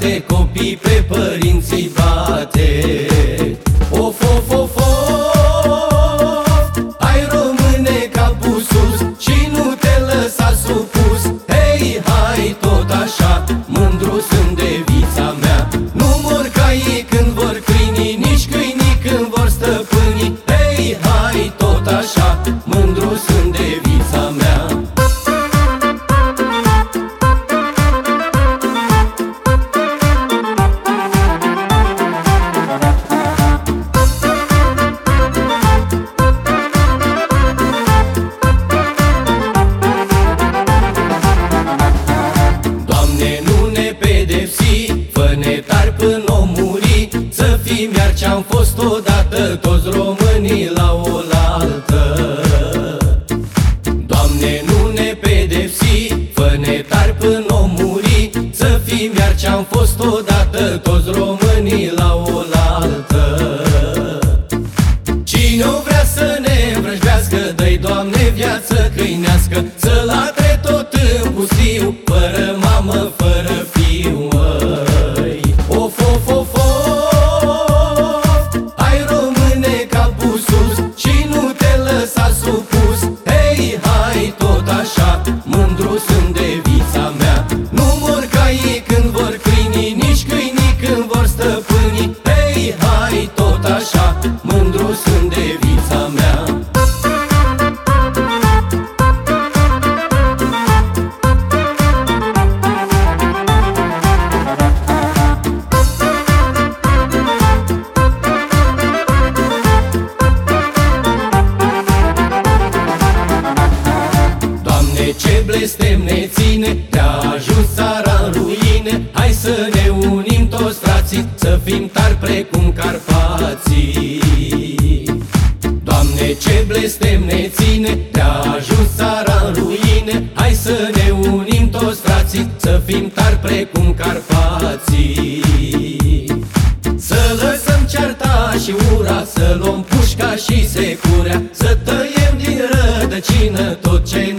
frate, copii pe părinții bate. Of, of, of, of, hai române capul sus și nu te lăsa supus. Hei, hai tot așa, mândru sunt de vița mea. Nu mor caii când vor câinii, nici câinii când vor stăpânii. Hei, hai tot așa, mândru sunt de vița mea. Fă-ne tari până o muri, să fim iar ce-am fost odată, toți românii la oaltă. Doamne, nu ne pedepsi, fă-ne tari până o muri, să fim iar ce-am fost odată, toți românii la oaltă. Cine-o vrea să ne vrăjbească, dă-i Doamne viață câinească, să latre tot în pustiu, fără mamă, fără fiu. Of, of, of, of, hai române capul sus și nu te lăsa supus. Hei, hai tot așa, mândru sunt de vița mea. Nu mor caii când vor câinii, nici câinii când vor stăpânii. Hei, hai tot așa, mândru sunt de vița mea. Ce blestem ne ține, te-a ajuns țara în ruine. Hai să ne unim toți frații, să fim tari precum Carpații. Doamne, ce blestem ne ține, te-a ajuns țara în ruine. Hai să ne unim toți frații, să fim tari precum Carpații. Să lăsăm cearta și ura, să luăm pușca și securea, să tăiem din rădăcină tot ce